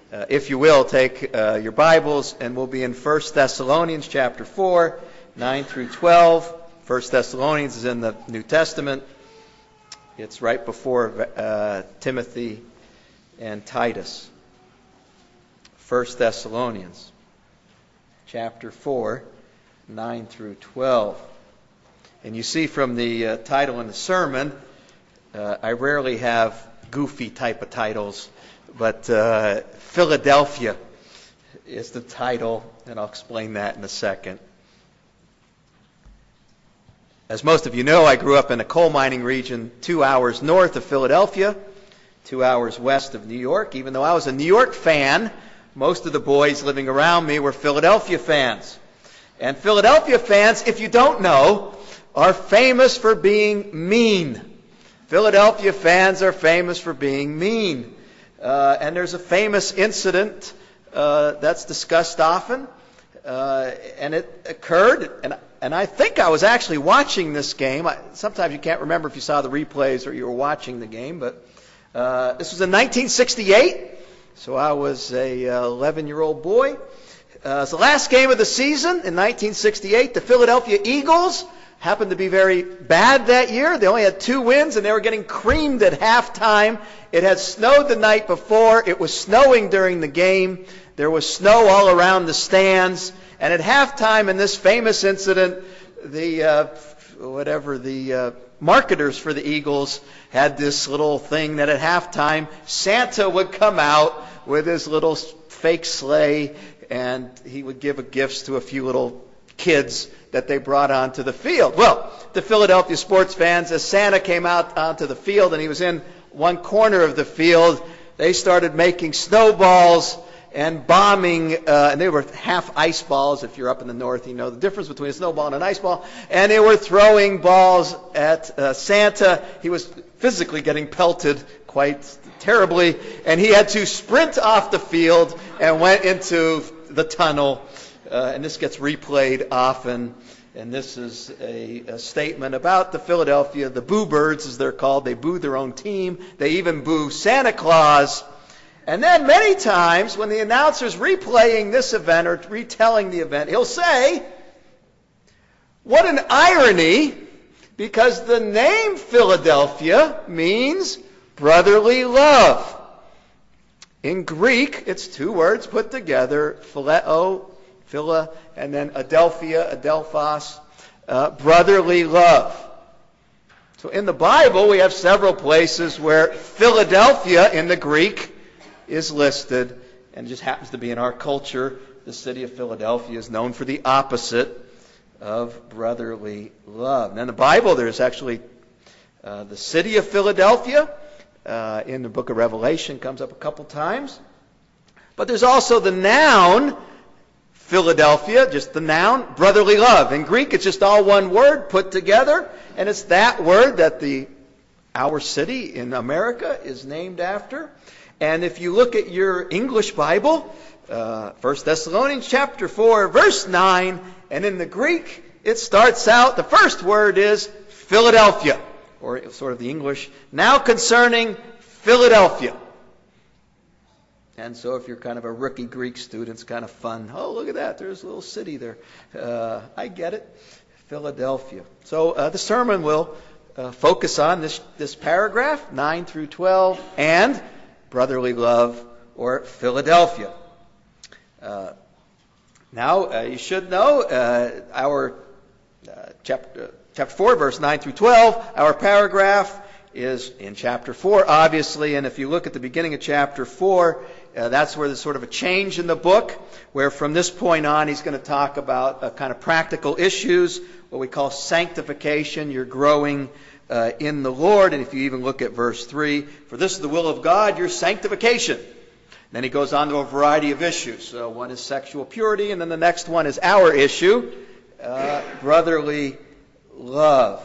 If you will, take your Bibles, and we'll be in 1 Thessalonians chapter 4, 9 through 12. 1 Thessalonians is in the New Testament. It's right before Timothy and Titus. 1 Thessalonians chapter 4, 9 through 12. And you see from the title in the sermon, I rarely have goofy type of titles, but Philadelphia is the title, and I'll explain that in a second. As most of you know, I grew up in a coal mining region 2 hours north of Philadelphia, 2 hours west of New York. Even though I was a New York fan, most of the boys living around me were Philadelphia fans. And Philadelphia fans, if you don't know, are famous for being mean. Philadelphia fans are famous for being mean. And there's a famous incident that's discussed often. And it occurred, and I think I was actually watching this game. Sometimes you can't remember if you saw the replays or you were watching the game, but this was in 1968. So I was a 11-year-old boy. It's the last game of the season in 1968. The Philadelphia Eagles happened to be very bad that year. They only had 2 wins, and they were getting creamed at halftime. It had snowed the night before. It was snowing during the game. There was snow all around the stands. And at halftime in this famous incident, the marketers for the Eagles had this little thing that at halftime, Santa would come out with his little fake sleigh, and he would give gifts to a few little kids that they brought onto the field. Well, the Philadelphia sports fans, as Santa came out onto the field and he was in one corner of the field, they started making snowballs and bombing, and they were half ice balls. If you're up in the north, you know the difference between a snowball and an ice ball. And they were throwing balls at Santa. He was physically getting pelted quite terribly, and he had to sprint off the field and went into the tunnel. And this gets replayed often. And this is a statement about the Philadelphia, the Boo Birds, as they're called. They boo their own team. They even boo Santa Claus. And then many times when the announcer's replaying this event or retelling the event, he'll say, "What an irony, because the name Philadelphia means brotherly love." In Greek, it's 2 words put together, phileo, Phila, and then adelphia, adelphos, brotherly love. So in the Bible, we have several places where Philadelphia in the Greek is listed, and it just happens to be in our culture. The city of Philadelphia is known for the opposite of brotherly love. Now in the Bible, there's actually the city of Philadelphia in the book of Revelation, comes up a couple times. But there's also the noun Philadelphia, just the noun, brotherly love. In Greek, it's just all one word put together, and it's that word that our city in America is named after. And if you look at your English Bible, 1 Thessalonians chapter 4, verse 9, and in the Greek, it starts out, the first word is Philadelphia, or sort of the English, now concerning Philadelphia. And so if you're kind of a rookie Greek student, it's kind of fun. Oh, look at that. There's a little city there. I get it. Philadelphia. So the sermon will focus on this paragraph, 9 through 12, and brotherly love, or Philadelphia. Now, you should know our chapter 4, verse 9 through 12, our paragraph is in chapter 4, obviously, and if you look at the beginning of chapter 4, that's where there's sort of a change in the book, where from this point on he's going to talk about kind of practical issues, what we call sanctification. You're growing in the Lord, and if you even look at verse 3, for this is the will of God, your sanctification. Then he goes on to a variety of issues. So one is sexual purity, and then the next one is our issue, brotherly love.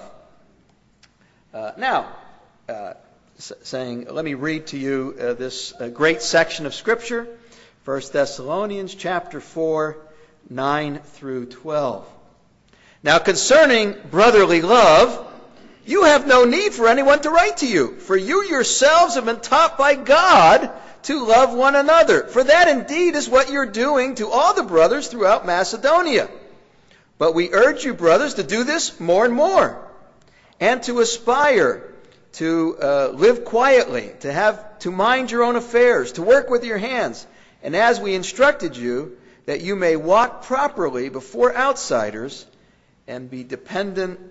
Let me read to you this great section of Scripture, 1 Thessalonians chapter 4, 9 through 12. Now concerning brotherly love, you have no need for anyone to write to you, for you yourselves have been taught by God to love one another. For that indeed is what you're doing to all the brothers throughout Macedonia. But we urge you, brothers, to do this more and more, and to aspire to live quietly, to mind your own affairs, to work with your hands, and as we instructed you, that you may walk properly before outsiders and be dependent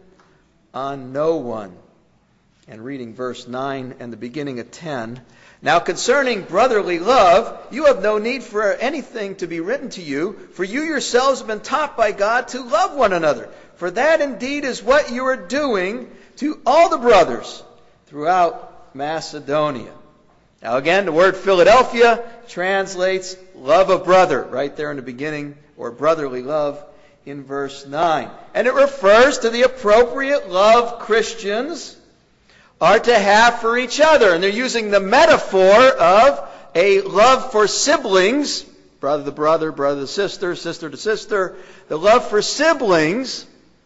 on no one. And reading verse 9 and the beginning of 10. Now concerning brotherly love, you have no need for anything to be written to you, for you yourselves have been taught by God to love one another. For that indeed is what you are doing to all the brothers throughout Macedonia. Now again, the word Philadelphia translates love of brother, right there in the beginning, or brotherly love in verse 9. And it refers to the appropriate love Christians are to have for each other. And they're using the metaphor of a love for siblings, brother to brother, brother to sister, sister to sister. The love for siblings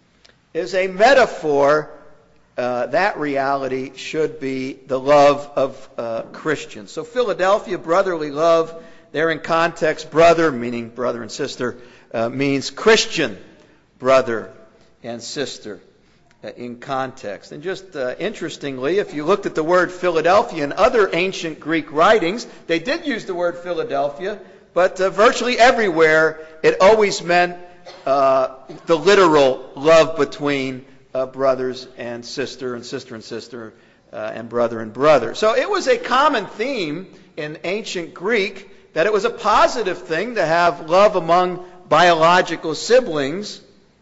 is a metaphor. That reality should be the love of Christians. So Philadelphia, brotherly love, there in context, brother, meaning brother and sister, means Christian brother and sister in context. And just interestingly, if you looked at the word Philadelphia in other ancient Greek writings, they did use the word Philadelphia, but virtually everywhere it always meant the literal love between brothers and sister and sister and sister and brother and brother. So it was a common theme in ancient Greek that it was a positive thing to have love among biological siblings.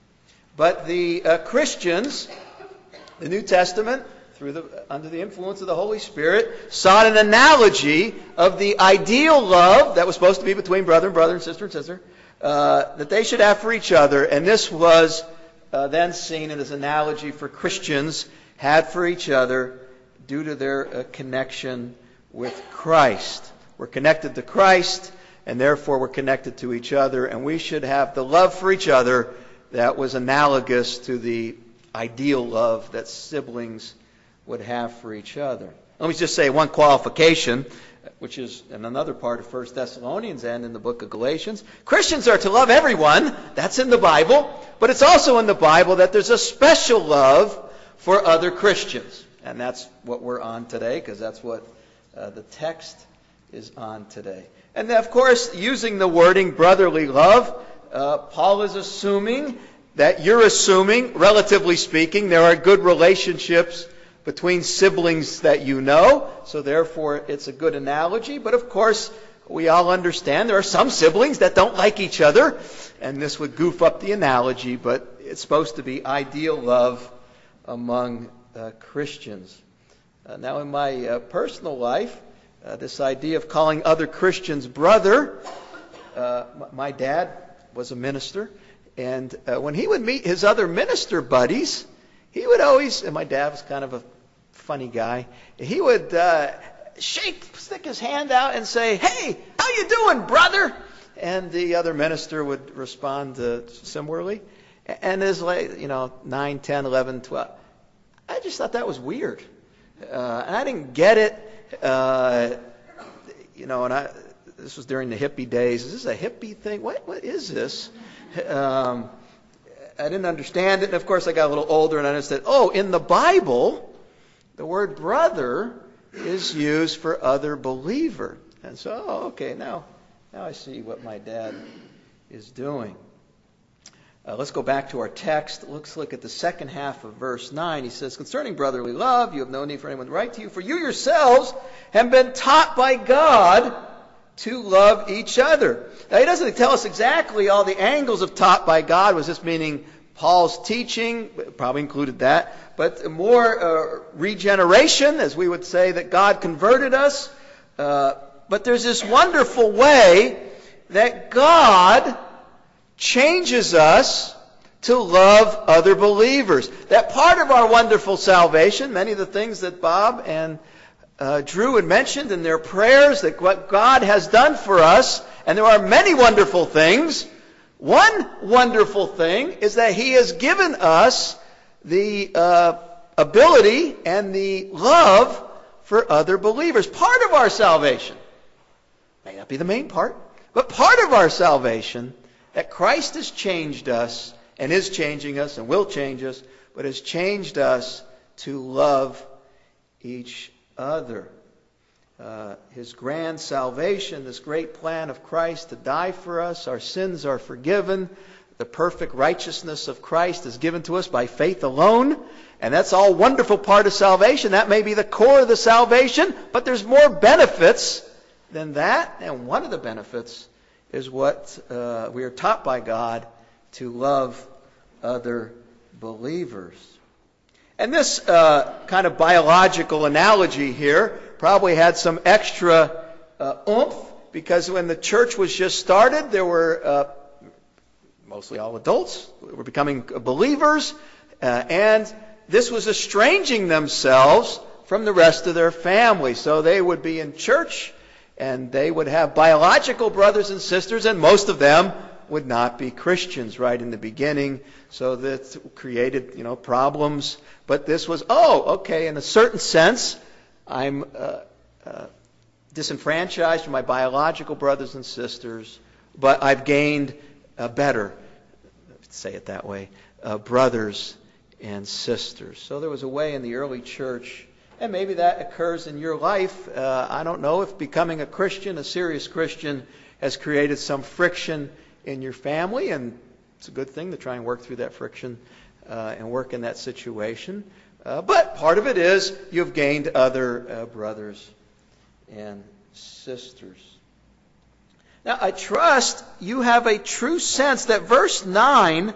But the Christians, the New Testament, under the influence of the Holy Spirit, sought an analogy of the ideal love that was supposed to be between brother and brother and sister, that they should have for each other. And this was then seen as an analogy for Christians had for each other due to their connection with Christ. We're connected to Christ, and therefore we're connected to each other, and we should have the love for each other that was analogous to the ideal love that siblings would have for each other. Let me just say one qualification, which is in another part of 1 Thessalonians and in the book of Galatians. Christians are to love everyone. That's in the Bible. But it's also in the Bible that there's a special love for other Christians. And that's what we're on today, because that's what the text is on today. And of course, using the wording brotherly love, Paul is assuming that you're assuming, relatively speaking, there are good relationships between siblings that you know, so therefore it's a good analogy. But of course, we all understand there are some siblings that don't like each other, and this would goof up the analogy, but it's supposed to be ideal love among Christians. Now in my personal life, this idea of calling other Christians brother, my dad was a minister, and when he would meet his other minister buddies, he would always, and my dad was kind of a funny guy, he would stick his hand out and say, "Hey, how you doing, brother?" And the other minister would respond similarly. And as 9, 10, 11, 12, I just thought that was weird. And I didn't get it. This was during the hippie days. Is this a hippie thing? What is this? I didn't understand it. And of course, I got a little older and I understood, in the Bible, the word brother is used for other believer. And so, okay, now I see what my dad is doing. Let's go back to our text. Let's look at the second half of verse 9. He says, concerning brotherly love, you have no need for anyone to write to you, for you yourselves have been taught by God to love each other. Now, he doesn't tell us exactly all the angles of taught by God. Was this meaning Paul's teaching? Probably included that. But more regeneration, as we would say, that God converted us. But there's this wonderful way that God changes us to love other believers. That part of our wonderful salvation, many of the things that Bob and Drew had mentioned in their prayers, that what God has done for us, and there are many wonderful things. One wonderful thing is that He has given us the ability and the love for other believers. Part of our salvation May not be the main part, but part of our salvation, that Christ has changed us and is changing us and will change us, but has changed us to love each other. His grand salvation, this great plan of Christ to die for us, our sins are forgiven. The perfect righteousness of Christ is given to us by faith alone. And that's all wonderful part of salvation. That may be the core of the salvation, but there's more benefits than that. And one of the benefits is what we are taught by God to love other believers. And this kind of biological analogy here probably had some extra oomph, because when the church was just started, there were mostly all adults who were becoming believers, and this was estranging themselves from the rest of their family. So they would be in church, and they would have biological brothers and sisters, and most of them would not be Christians right in the beginning. So that created, problems. But this was, okay, in a certain sense, I'm disenfranchised from my biological brothers and sisters, but I've gained better, say it that way, brothers and sisters. So there was a way in the early church, and maybe that occurs in your life. I don't know if becoming a Christian, a serious Christian, has created some friction in your family, and it's a good thing to try and work through that friction and work in that situation. But part of it is you've gained other brothers and sisters. Now, I trust you have a true sense that verse 9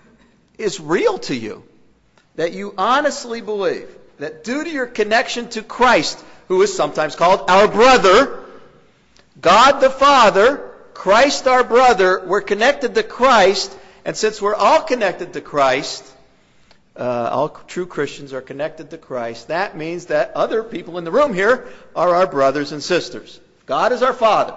is real to you. That you honestly believe that due to your connection to Christ, who is sometimes called our brother, God the Father, Christ our brother, we're connected to Christ, and since we're all connected to Christ, all true Christians are connected to Christ, that means that other people in the room here are our brothers and sisters. God is our Father.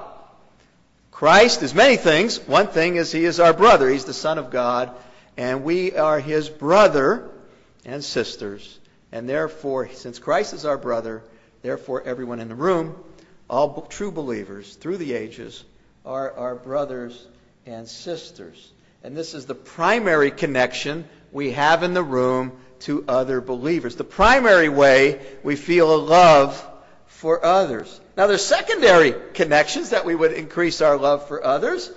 Christ is many things. One thing is He is our brother. He's the Son of God, and we are His brother and sisters. And therefore, since Christ is our brother, therefore everyone in the room, all true believers through the ages, are our brothers and sisters. And this is the primary connection we have in the room to other believers. The primary way we feel a love for others. Now, there's secondary connections that we would increase our love for others.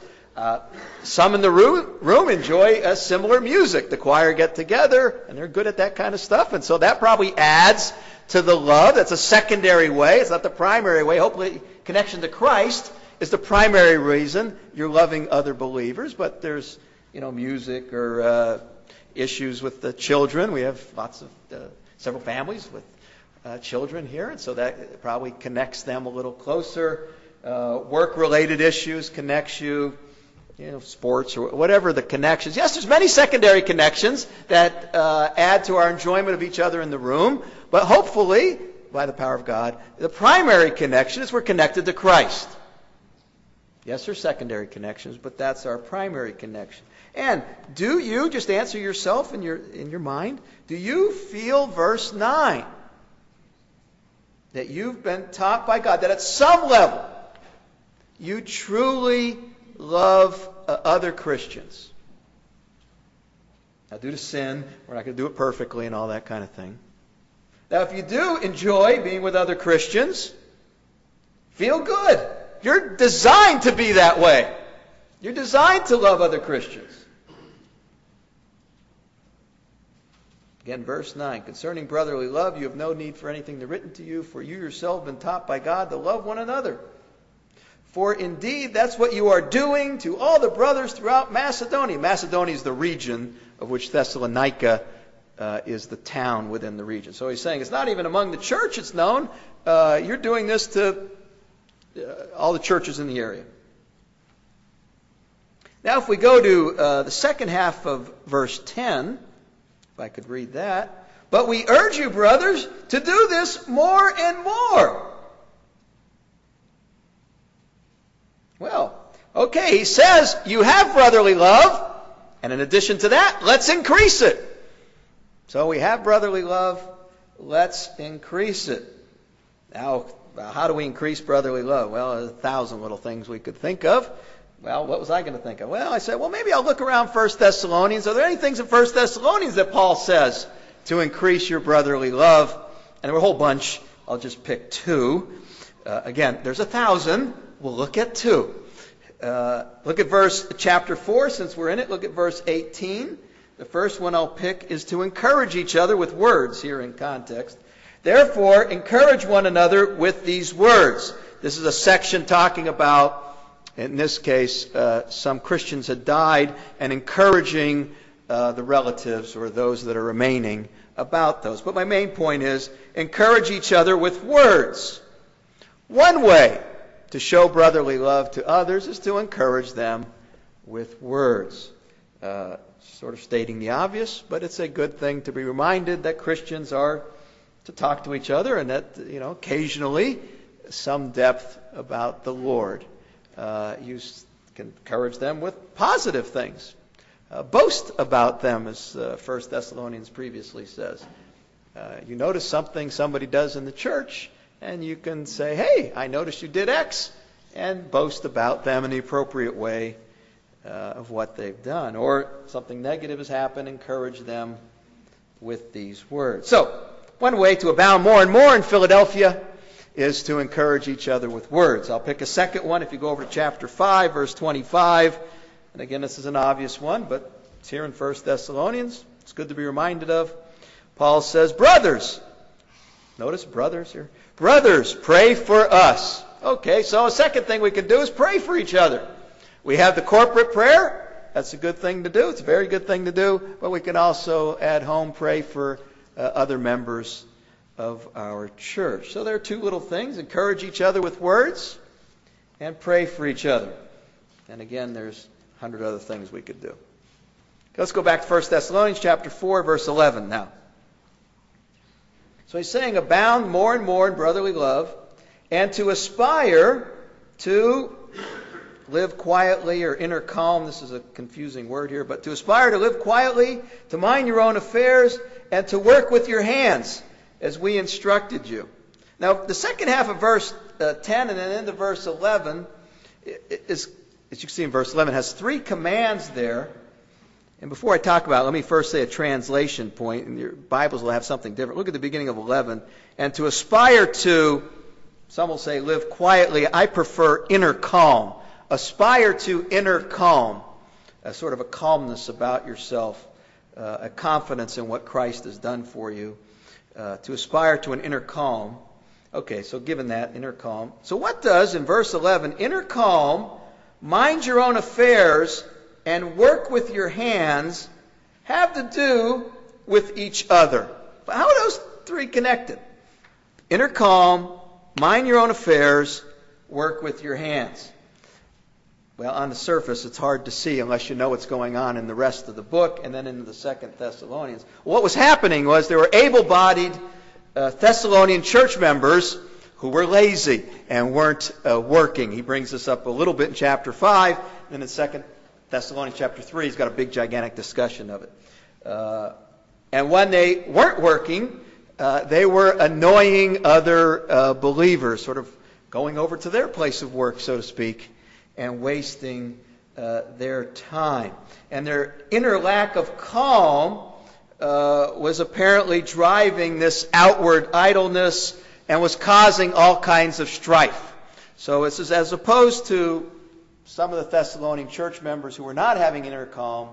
Some in the room enjoy similar music. The choir get together, and they're good at that kind of stuff. And so that probably adds to the love. That's a secondary way. It's not the primary way. Hopefully, connection to Christ is the primary reason you're loving other believers. But there's, music or issues with the children. We have several families with children here, and so that probably connects them a little closer. Work-related issues connects you, sports or whatever the connections. Yes, there's many secondary connections that add to our enjoyment of each other in the room, but hopefully, by the power of God, the primary connection is we're connected to Christ. Yes, there's secondary connections, but that's our primary connection. And do you, just answer yourself in your mind, do you feel verse 9? That you've been taught by God that at some level you truly love other Christians. Now, due to sin, we're not going to do it perfectly and all that kind of thing. Now, if you do enjoy being with other Christians, feel good. You're designed to be that way. You're designed to love other Christians. Again, verse 9, concerning brotherly love, you have no need for anything written to you, for you yourself have been taught by God to love one another. For indeed, that's what you are doing to all the brothers throughout Macedonia. Macedonia is the region of which Thessalonica is the town within the region. So he's saying it's not even among the church it's known. You're doing this to all the churches in the area. Now, if we go to the second half of verse 10, if I could read that. But we urge you, brothers, to do this more and more. Well, okay, he says you have brotherly love, and in addition to that, let's increase it. So we have brotherly love, let's increase it. Now, how do we increase brotherly love? Well, there's 1,000 little things we could think of. Well, what was I going to think of? Well, I said, well, maybe I'll look around 1 Thessalonians. Are there any things in 1 Thessalonians that Paul says to increase your brotherly love? And there were a whole bunch. I'll just pick 2. Again, there's 1,000. We'll look at 2. Look at chapter 4, since we're in it. Look at verse 18. The first one I'll pick is to encourage each other with words here in context. Therefore, encourage one another with these words. This is a section talking about, in this case, some Christians had died, and encouraging the relatives or those that are remaining about those. But my main point is, encourage each other with words. One way to show brotherly love to others is to encourage them with words. Sort of stating the obvious, but it's a good thing to be reminded that Christians are to talk to each other, and that, occasionally some depth about the Lord. You can encourage them with positive things. Boast about them, as 1 Thessalonians previously says. You notice something somebody does in the church, and you can say, hey, I noticed you did X, and boast about them in the appropriate way of what they've done. Or something negative has happened, encourage them with these words. So, one way to abound more and more in Philadelphia is to encourage each other with words. I'll pick a second one. If you go over to chapter 5, verse 25, and again, this is an obvious one, but it's here in 1 Thessalonians. It's good to be reminded of. Paul says, brothers. Notice brothers here. Brothers, pray for us. Okay, so a second thing we can do is pray for each other. We have the corporate prayer. That's a good thing to do. It's a very good thing to do. But we can also, at home, pray for other members of our church. So there are 2 little things. Encourage each other with words and pray for each other. And again, there's 100 other things we could do. Let's go back to 1 Thessalonians chapter 4, verse 11 now. So he's saying, abound more and more in brotherly love, and to aspire to live quietly, or inner calm. This is a confusing word here, but to aspire to live quietly, to mind your own affairs, and to work with your hands, as we instructed you. Now, the second half of verse 10 and then into verse 11 is, as you can see in verse 11, has 3 commands there. And before I talk about it, let me first say a translation point, and your Bibles will have something different. Look at the beginning of 11. And to aspire to, some will say live quietly. I prefer inner calm. Aspire to inner calm, a sort of a calmness about yourself, a confidence in what Christ has done for you. To aspire to an inner calm. Okay, so given that, inner calm. So what does, in verse 11, inner calm, mind your own affairs, and work with your hands, have to do with each other? But how are those 3 connected? Inner calm, mind your own affairs, work with your hands. Well, on the surface, it's hard to see unless you know what's going on in the rest of the book and then into the 2 Thessalonians. What was happening was there were able-bodied Thessalonian church members who were lazy and weren't working. He brings this up a little bit in chapter 5. And in 2 Thessalonians chapter 3, he's got a big, gigantic discussion of it. And when they weren't working, they were annoying other believers, sort of going over to their place of work, so to speak, and wasting their time. And their inner lack of calm was apparently driving this outward idleness and was causing all kinds of strife. So this is as opposed to some of the Thessalonian church members who were not having inner calm,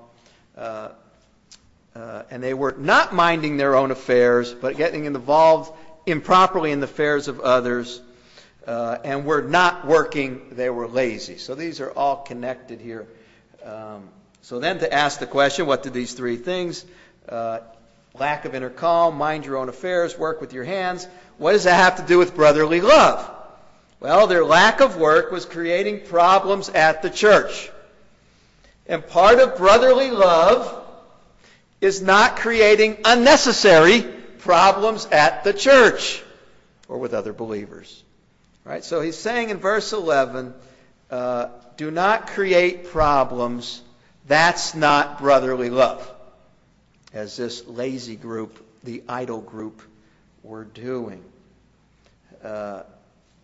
and they were not minding their own affairs, but getting involved improperly in the affairs of others, and were not working, they were lazy. So these are all connected here. So then to ask the question, what do these 3 things, lack of inner calm, mind your own affairs, work with your hands, what does that have to do with brotherly love? Well, their lack of work was creating problems at the church. And part of brotherly love is not creating unnecessary problems at the church or with other believers. Right? So he's saying in verse 11, do not create problems. That's not brotherly love, as this lazy group, the idle group, were doing.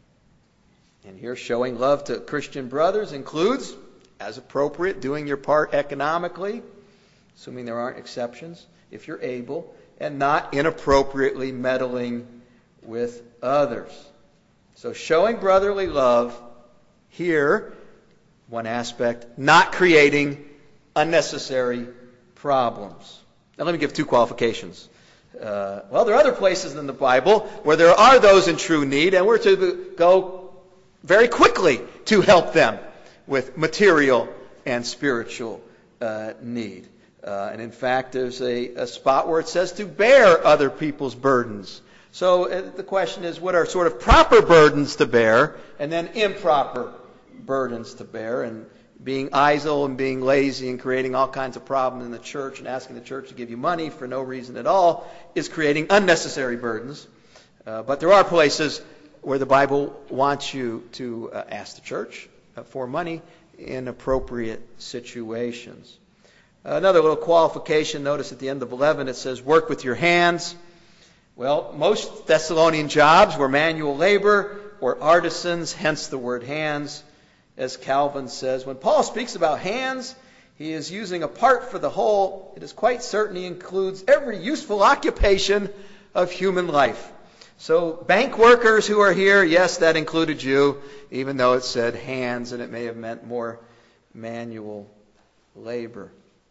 And here, showing love to Christian brothers includes, as appropriate, doing your part economically, assuming there aren't exceptions, if you're able, and not inappropriately meddling with others. So showing brotherly love here, one aspect, not creating unnecessary problems. Now let me give two qualifications. Well, there are other places in the Bible where there are those in true need, and we're to go very quickly to help them with material and spiritual need. And in fact, there's a spot where it says to bear other people's burdens. So the question is, what are sort of proper burdens to bear, and then improper burdens to bear? And being idle and being lazy and creating all kinds of problems in the church and asking the church to give you money for no reason at all is creating unnecessary burdens. But there are places where the Bible wants you to ask the church for money in appropriate situations. Another little qualification, notice at the end of 11 it says, work with your hands. Well, most Thessalonian jobs were manual labor or artisans, hence the word hands. As Calvin says, when Paul speaks about hands, he is using a part for the whole. It is quite certain he includes every useful occupation of human life. So bank workers who are here, yes, that included you, even though it said hands and it may have meant more manual labor.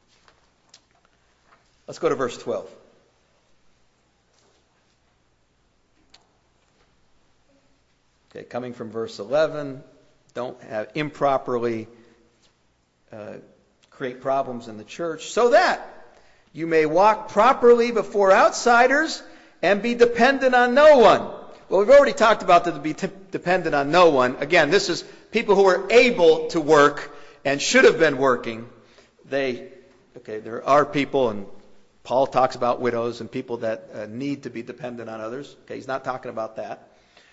Let's go to verse 12. Okay, coming from verse 11, don't have improperly create problems in the church, so that you may walk properly before outsiders and be dependent on no one. Well, we've already talked about to be dependent on no one. Again, this is people who are able to work and should have been working. There are people, and Paul talks about widows and people that need to be dependent on others. Okay, he's not talking about that.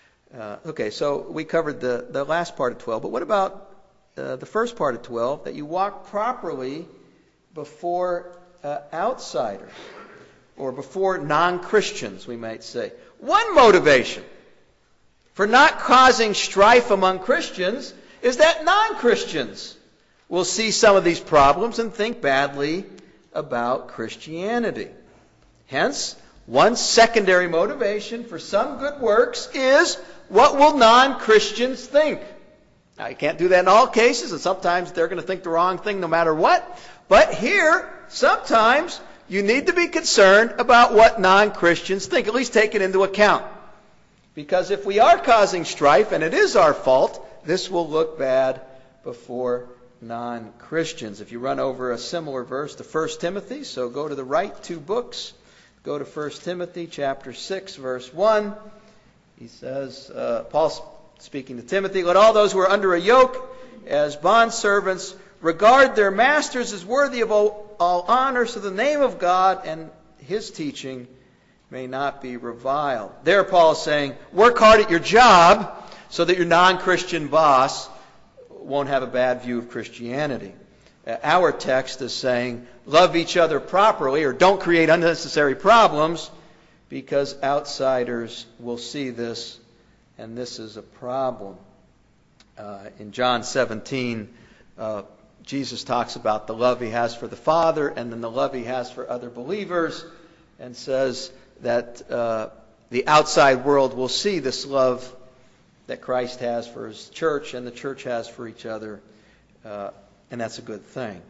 So we covered the last part of 12, but what about the first part of 12, that you walk properly before outsiders, or before non-Christians, we might say. One motivation for not causing strife among Christians is that non-Christians will see some of these problems and think badly about Christianity. Hence, one secondary motivation for some good works is, what will non-Christians think? Now, you can't do that in all cases, and sometimes they're going to think the wrong thing no matter what. But here, sometimes you need to be concerned about what non-Christians think, at least take it into account. Because if we are causing strife, and it is our fault, this will look bad before non-Christians. If you run over a similar verse to 1 Timothy, so go to the right 2 books, go to 1 Timothy chapter 6, verse 1. He says, Paul's speaking to Timothy, let all those who are under a yoke as bondservants regard their masters as worthy of all honor, so the name of God and his teaching may not be reviled. There Paul is saying, work hard at your job so that your non-Christian boss won't have a bad view of Christianity. Our text is saying, love each other properly, or don't create unnecessary problems, because outsiders will see this, and this is a problem. In John 17, Jesus talks about the love he has for the Father and then the love he has for other believers, and says that the outside world will see this love that Christ has for his church and the church has for each other, and that's a good thing.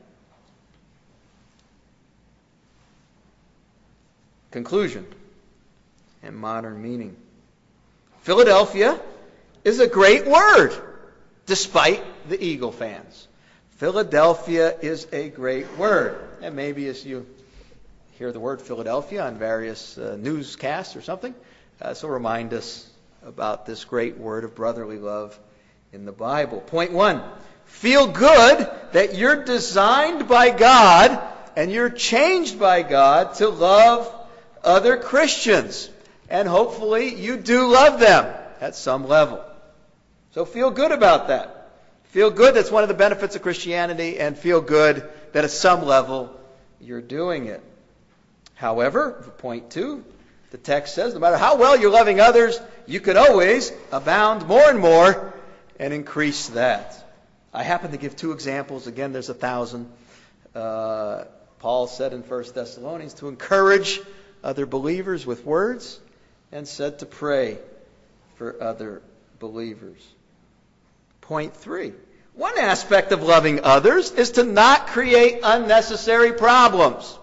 Conclusion and modern meaning. Philadelphia is a great word, despite the Eagle fans. Philadelphia is a great word. And maybe as you hear the word Philadelphia on various newscasts or something, so remind us about this great word of brotherly love in the Bible. Point 1, feel good that you're designed by God and you're changed by God to love other Christians. And hopefully you do love them at some level. So feel good about that. Feel good that's one of the benefits of Christianity, and feel good that at some level you're doing it. However, point 2, the text says no matter how well you're loving others, you could always abound more and more and increase that. I happen to give 2 examples. Again, there's 1,000. Paul said in 1 Thessalonians to encourage other believers with words, and said to pray for other believers. Point 3. One aspect of loving others is to not create unnecessary problems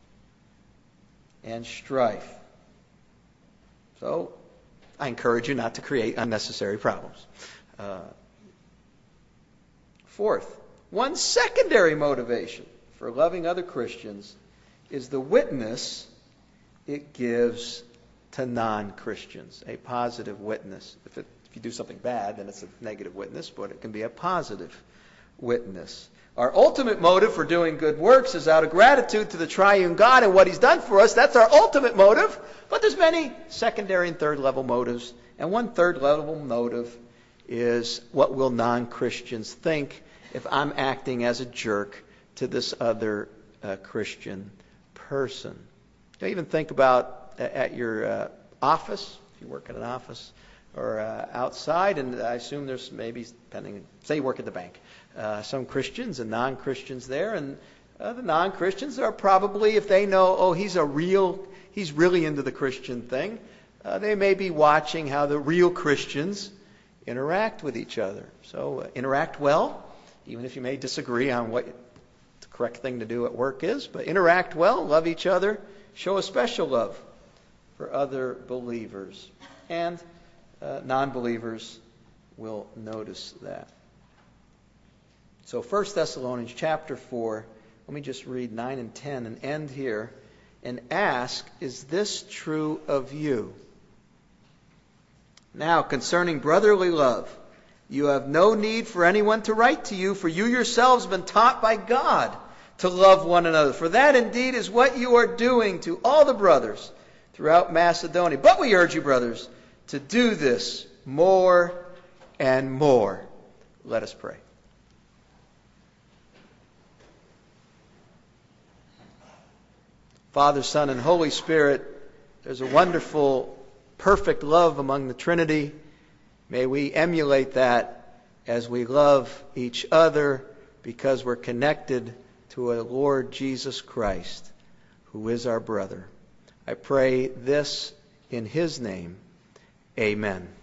and strife. So, I encourage you not to create unnecessary problems. Fourth, one secondary motivation for loving other Christians is the witness it gives to non-Christians, a positive witness. If you do something bad, then it's a negative witness, but it can be a positive witness. Our ultimate motive for doing good works is out of gratitude to the triune God and what He's done for us. That's our ultimate motive. But there's many secondary and third level motives. And one third level motive is what will non-Christians think if I'm acting as a jerk to this other Christian person. Don't even think about at your office, if you work at an office, or outside, and I assume there's maybe, say you work at the bank, some Christians and non-Christians there, and the non-Christians are probably, if they know, he's really into the Christian thing, they may be watching how the real Christians interact with each other. So interact well, even if you may disagree on what the correct thing to do at work is, but interact well, love each other, show a special love for other believers. And non-believers will notice that. So 1 Thessalonians chapter 4, let me just read 9 and 10 and end here. And ask, is this true of you? Now, concerning brotherly love, you have no need for anyone to write to you, for you yourselves have been taught by God to love one another. For that indeed is what you are doing to all the brothers throughout Macedonia. But we urge you, brothers, to do this more and more. Let us pray. Father, Son, and Holy Spirit, there's a wonderful, perfect love among the Trinity. May we emulate that as we love each other because we're connected to a Lord Jesus Christ, who is our brother. I pray this in His name. Amen.